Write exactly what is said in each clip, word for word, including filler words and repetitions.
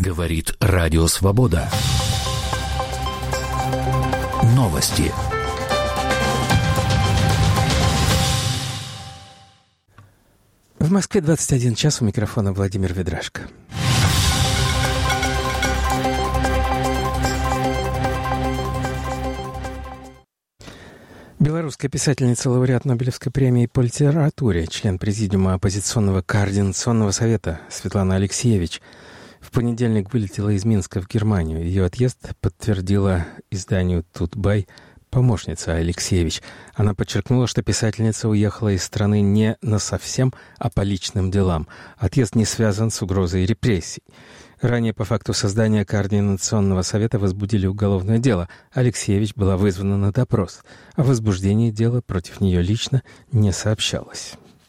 Говорит Радио Свобода. Новости. В Москве двадцать один час, у микрофона Владимир Ведрашко. Белорусская писательница, лауреат Нобелевской премии по литературе, член президиума оппозиционного координационного совета Светлана Алексеевич в понедельник вылетела из Минска в Германию. Ее отъезд подтвердила изданию «Тутбай» помощница Алексеевич. Она подчеркнула, что писательница уехала из страны не насовсем, а по личным делам. Отъезд не связан с угрозой репрессий. Ранее по факту создания Координационного совета возбудили уголовное дело. Алексеевич была вызвана на допрос. О возбуждении дела против нее лично не сообщалось.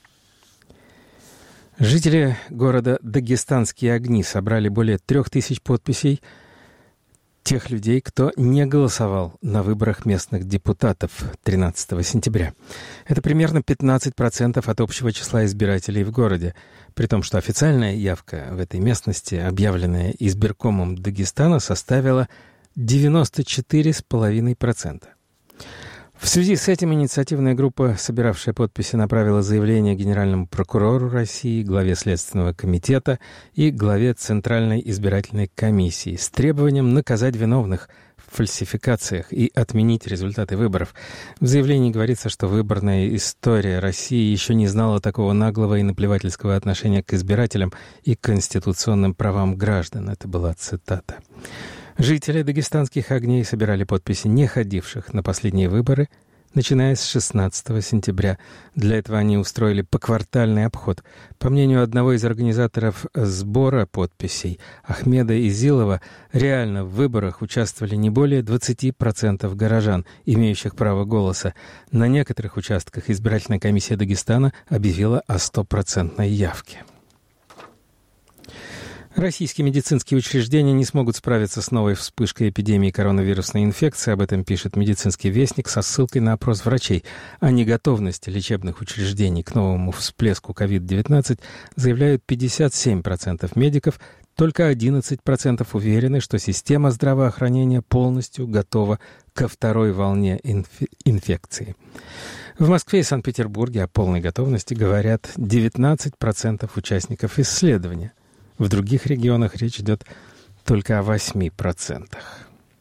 Жители города Дагестанские огни собрали более трех тысяч подписей тех людей, кто не голосовал на выборах местных депутатов тринадцатого сентября. Это примерно пятнадцать процентов от общего числа избирателей в городе, при том, что официальная явка в этой местности, объявленная избиркомом Дагестана, составила девяносто четыре целых пять десятых процента. В связи с этим инициативная группа, собиравшая подписи, направила заявление генеральному прокурору России, главе Следственного комитета и главе Центральной избирательной комиссии с требованием наказать виновных в фальсификациях и отменить результаты выборов. В заявлении говорится, что выборная история России еще не знала такого наглого и наплевательского отношения к избирателям и конституционным правам граждан. Это была цитата. Жители дагестанских огней собирали подписи не ходивших на последние выборы, начиная с шестнадцатого сентября. Для этого они устроили поквартальный обход. По мнению одного из организаторов сбора подписей, Ахмеда Изилова, реально в выборах участвовали не более двадцати процентов горожан, имеющих право голоса. На некоторых участках избирательная комиссия Дагестана объявила о стопроцентной явке. Российские медицинские учреждения не смогут справиться с новой вспышкой эпидемии коронавирусной инфекции. Об этом пишет «Медицинский вестник» со ссылкой на опрос врачей. О неготовности лечебных учреждений к новому всплеску ковид девятнадцать заявляют пятьдесят семь процентов медиков. Только одиннадцать процентов уверены, что система здравоохранения полностью готова ко второй волне инф- инфекции. В Москве и Санкт-Петербурге о полной готовности говорят девятнадцать процентов участников исследования. В других регионах речь идет только о восьми процентах.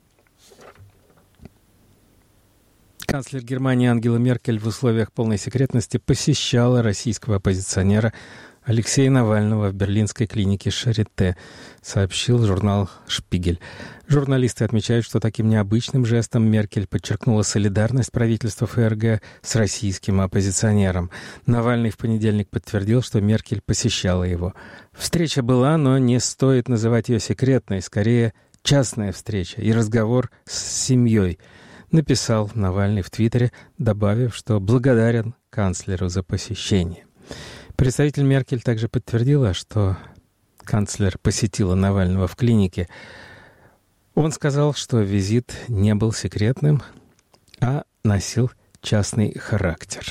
Канцлер Германии Ангела Меркель в условиях полной секретности посещала российского оппозиционера Алексея Навального в берлинской клинике Шарите, сообщил журнал «Шпигель». Журналисты отмечают, что таким необычным жестом Меркель подчеркнула солидарность правительства ФРГ с российским оппозиционером. Навальный в понедельник подтвердил, что Меркель посещала его. Встреча была, но не стоит называть ее секретной, скорее частная встреча и разговор с семьей, написал Навальный в Твиттере, добавив, что благодарен канцлеру за посещение. Представитель Меркель также подтвердила, что канцлер посетила Навального в клинике. Он сказал, что визит не был секретным, а носил частный характер.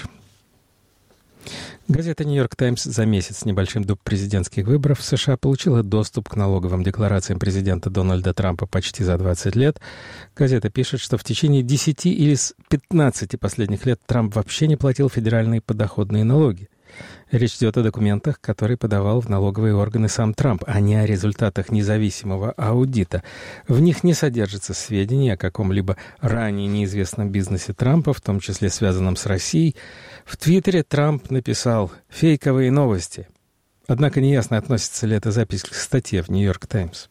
Газета «Нью-Йорк Таймс» за месяц с небольшим до президентских выборов в США получила доступ к налоговым декларациям президента Дональда Трампа почти за двадцать лет. Газета пишет, что в течение десяти или пятнадцати последних лет Трамп вообще не платил федеральные подоходные налоги. Речь идет о документах, которые подавал в налоговые органы сам Трамп, а не о результатах независимого аудита. В них не содержится сведений о каком-либо ранее неизвестном бизнесе Трампа, в том числе связанном с Россией. В Твиттере Трамп написал «фейковые новости». Однако неясно, относится ли эта запись к статье в «Нью-Йорк Таймс».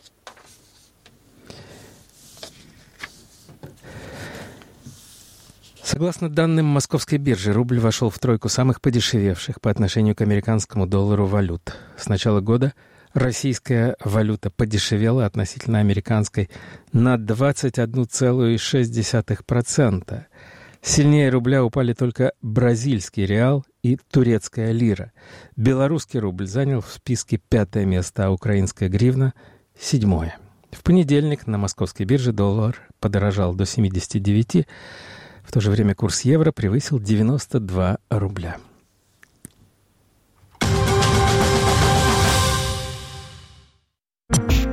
Согласно данным московской биржи, рубль вошел в тройку самых подешевевших по отношению к американскому доллару валют. С начала года российская валюта подешевела относительно американской на двадцать один целых шесть десятых процента. Сильнее рубля упали только бразильский реал и турецкая лира. Белорусский рубль занял в списке пятое место, а украинская гривна — седьмое. В понедельник на московской бирже доллар подорожал до семидесяти девяти. В то же время курс евро превысил девяносто два рубля.